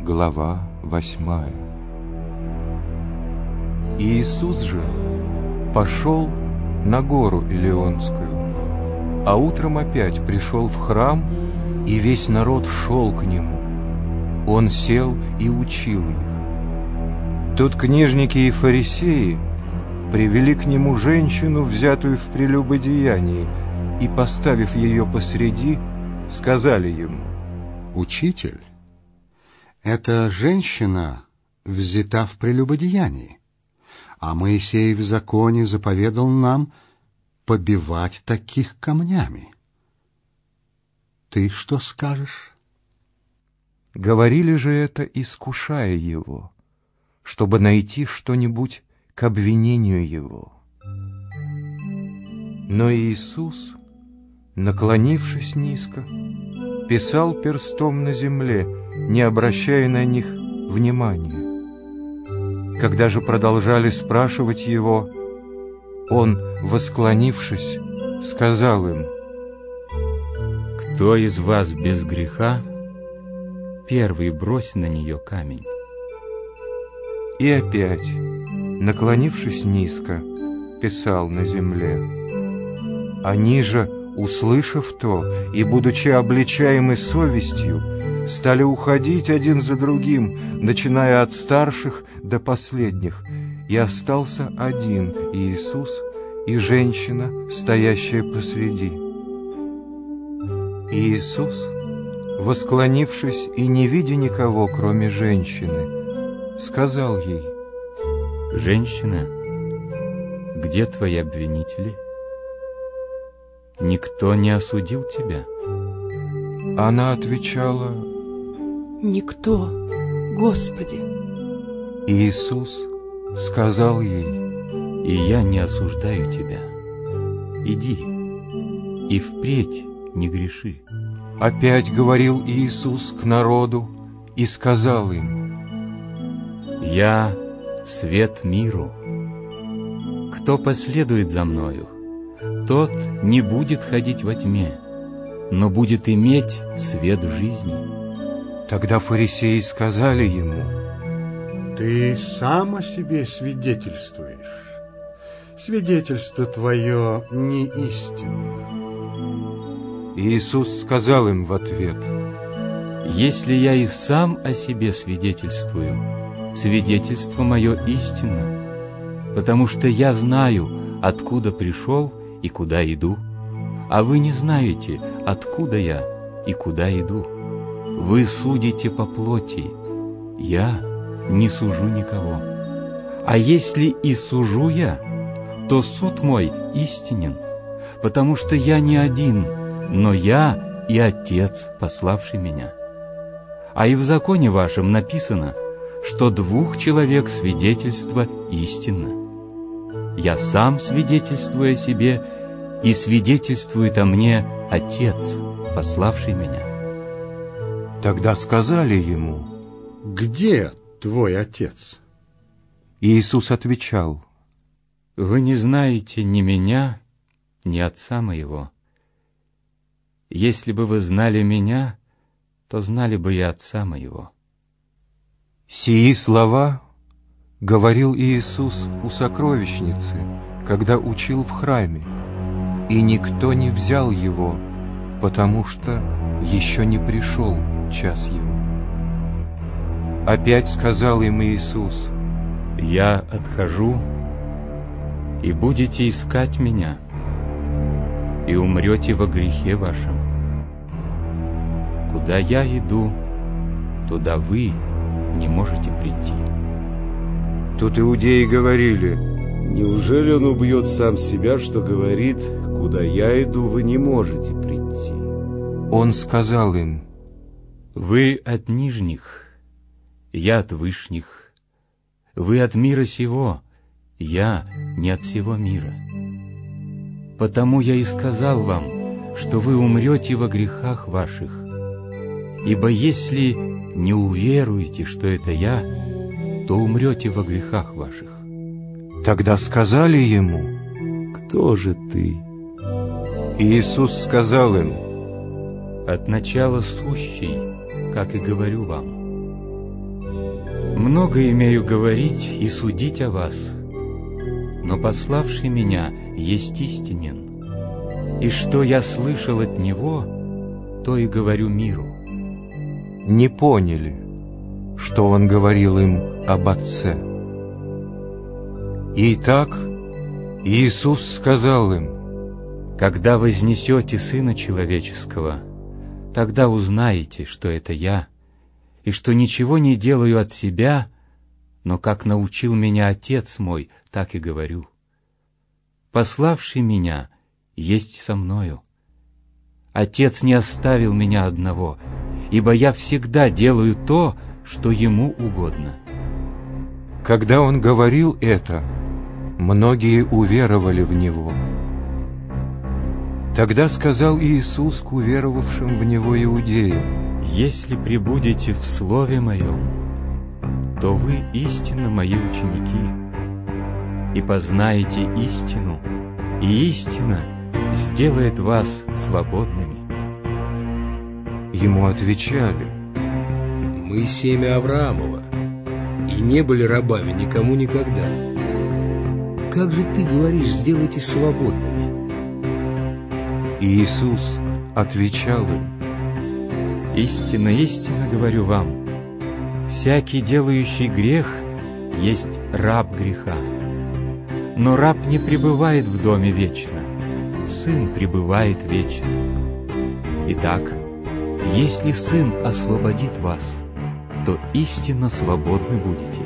Глава 8. Иисус же пошел на гору Илионскую, а утром опять пришел в храм, и весь народ шел к нему. Он сел и учил их. Тут книжники и фарисеи привели к нему женщину, взятую в прелюбодеянии, и, поставив ее посреди, сказали ему: «Учитель, эта женщина взята в прелюбодеянии, а Моисей в законе заповедал нам побивать таких камнями. Ты что скажешь?» Говорили же это, искушая его, чтобы найти что-нибудь к обвинению его. Но Иисус, наклонившись низко, писал перстом на земле, не обращая на них внимания. Когда же продолжали спрашивать его, он, восклонившись, сказал им: «Кто из вас без греха, первый брось на нее камень». И опять, наклонившись низко, писал на земле. Они же, услышав то и будучи обличаемы совестью, стали уходить один за другим, начиная от старших до последних, и остался один Иисус и женщина, стоящая посреди. Иисус, восклонившись и не видя никого, кроме женщины, сказал ей: «Женщина, где твои обвинители? Никто не осудил тебя?» Она отвечала: «Никто, Господи». Иисус сказал ей: «И я не осуждаю тебя. Иди, и впредь не греши». Опять говорил Иисус к народу и сказал им: «Я свет миру. Кто последует за мною, тот не будет ходить во тьме, но будет иметь свет жизни». Тогда фарисеи сказали ему: Ты сам о себе свидетельствуешь. Свидетельство твое не истинно. Иисус сказал им в ответ: «Если я и сам о себе свидетельствую, свидетельство мое истинно, потому что я знаю, откуда пришел и куда иду, а вы не знаете, откуда я и куда иду. Вы судите по плоти, я не сужу никого. А если и сужу я, то суд мой истинен, потому что я не один, но я и Отец, пославший меня. А и в законе вашем написано, что 2 человек свидетельство истинно. Я сам свидетельствую о себе, и свидетельствует о мне Отец, пославший меня». Тогда сказали ему: Где твой отец? Иисус отвечал: «Вы не знаете ни меня, ни Отца моего. Если бы вы знали меня, то знали бы и Отца моего». Сии слова говорил Иисус у сокровищницы, когда учил в храме, и никто не взял его, потому что еще не пришел час его. Опять сказал им Иисус: «Я отхожу, и будете искать меня, и умрете во грехе вашем. Куда я иду, туда вы не можете прийти». Тут иудеи говорили: Неужели он убьет сам себя, что говорит: «Куда я иду, вы не можете прийти»? Он сказал им: «Вы от нижних, я от вышних. Вы от мира сего, я не от сего мира. Потому я и сказал вам, что вы умрете во грехах ваших. Ибо если не уверуете, что это я, то умрете во грехах ваших». Тогда сказали ему: Кто же ты? Иисус сказал им: «От начала сущий, как и говорю вам. Много имею говорить и судить о вас, но пославший меня есть истинен, и что я слышал от него, то и говорю миру. Не поняли, что он говорил им об Отце. Итак, Иисус сказал им: когда вознесете Сына Человеческого, тогда узнаете, что это Я, и что ничего не делаю от себя, но как научил меня Отец мой, так и говорю. Пославший меня есть со мною. Отец не оставил меня одного, ибо я всегда делаю то, что Ему угодно. Когда он говорил это, многие уверовали в Него. Тогда сказал Иисус к уверовавшим в Него иудеям: «Если пребудете в Слове Моем, то вы истинно Мои ученики, и познаете истину, и истина сделает вас свободными». Ему отвечали: «Мы семя Авраамова, и не были рабами никому никогда. Как же ты говоришь, сделайтесь свободными?» Иисус отвечал им: «Истинно, истинно говорю вам, всякий, делающий грех, есть раб греха. Но раб не пребывает в доме вечно, Сын пребывает вечно. Итак, если Сын освободит вас, то истинно свободны будете.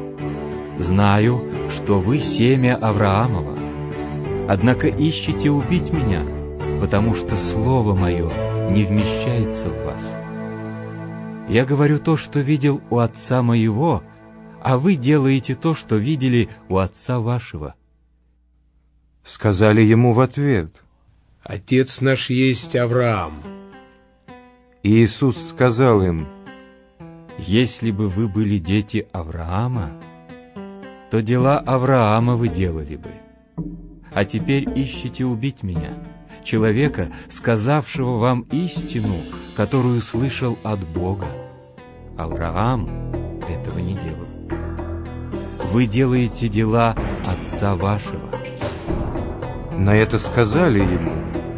Знаю, что вы семя Авраамова, однако ищете убить меня, потому что Слово Мое не вмещается в вас. Я говорю то, что видел у Отца Моего, а вы делаете то, что видели у Отца Вашего». Сказали ему в ответ: «Отец наш есть Авраам». Иисус сказал им: «Если бы вы были дети Авраама, то дела Авраама вы делали бы. А теперь ищете убить меня, человека, сказавшего вам истину, которую слышал от Бога. Авраам этого не делал. Вы делаете дела Отца вашего». На это сказали ему: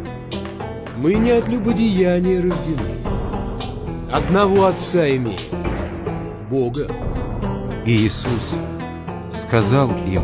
«Мы не от любодеяния рождены. Одного Отца имеем, Бога». Иисус сказал им: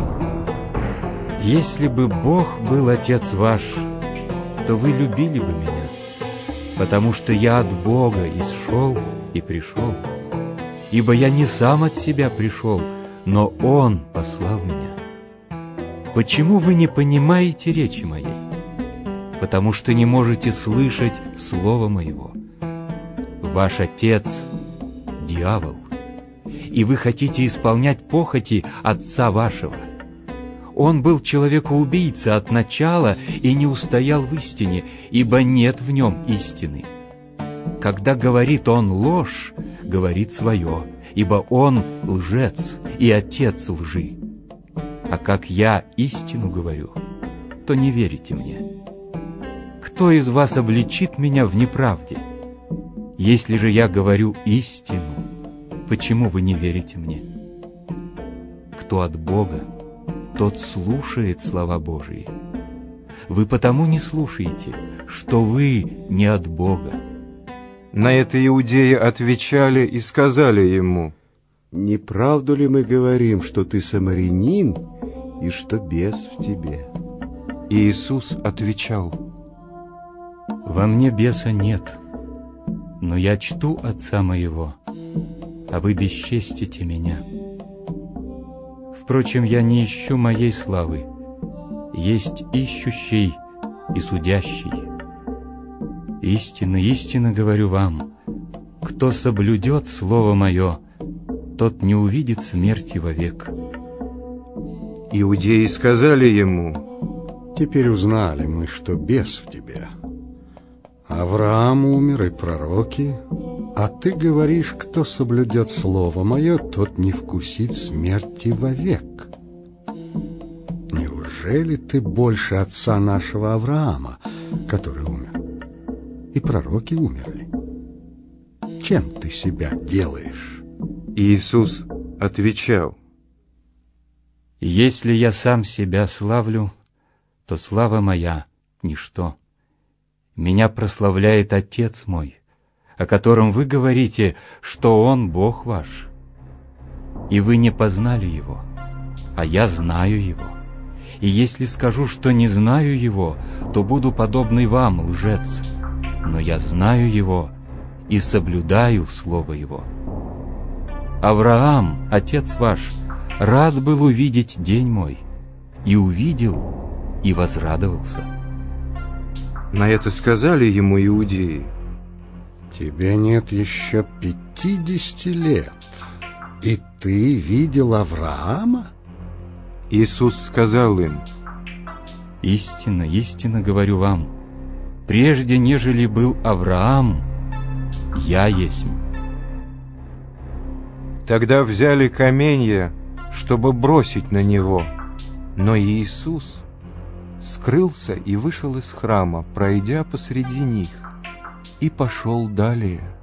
«Если бы Бог был Отец ваш, то вы любили бы меня, потому что я от Бога исшел и пришел. Ибо я не сам от себя пришел, но Он послал меня. Почему вы не понимаете речи моей? Потому что не можете слышать слова моего. Ваш отец — дьявол, и вы хотите исполнять похоти отца вашего. Он был человекоубийца от начала и не устоял в истине, ибо нет в нем истины. Когда говорит он ложь, говорит свое, ибо он лжец и отец лжи. А как я истину говорю, то не верите мне. Кто из вас обличит меня в неправде? Если же я говорю истину, почему вы не верите мне? Кто от Бога, тот слушает слова Божии. Вы потому не слушаете, что вы не от Бога». На это иудеи отвечали и сказали ему: «Не правду ли мы говорим, что ты самарянин и что бес в тебе?» Иисус отвечал: «Во мне беса нет, но я чту Отца моего, а вы бесчестите меня. Впрочем, я не ищу моей славы, есть ищущий и судящий. Истинно, истинно говорю вам, кто соблюдет Слово Мое, тот не увидит смерти вовек». Иудеи сказали ему: «Теперь узнали мы, что бес в тебе. Авраам умер и пророки, а ты говоришь, кто соблюдет слово мое, тот не вкусит смерти вовек. Неужели ты больше отца нашего Авраама, который умер? И пророки умерли. Чем ты себя делаешь?» Иисус отвечал: «Если я сам себя славлю, то слава моя — ничто. Меня прославляет Отец мой, о котором вы говорите, что Он Бог ваш. И вы не познали Его, а я знаю Его. И если скажу, что не знаю Его, то буду подобный вам, лжец. Но я знаю Его и соблюдаю Слово Его. Авраам, отец ваш, рад был увидеть день мой, и увидел, и возрадовался». На это сказали ему иудеи: тебе нет еще 50 лет, и ты видел Авраама? Иисус сказал им: «Истинно, истинно говорю вам, прежде нежели был Авраам, я есть». Тогда взяли каменья, чтобы бросить на него, но Иисус скрылся и вышел из храма, пройдя посреди них, и пошел далее.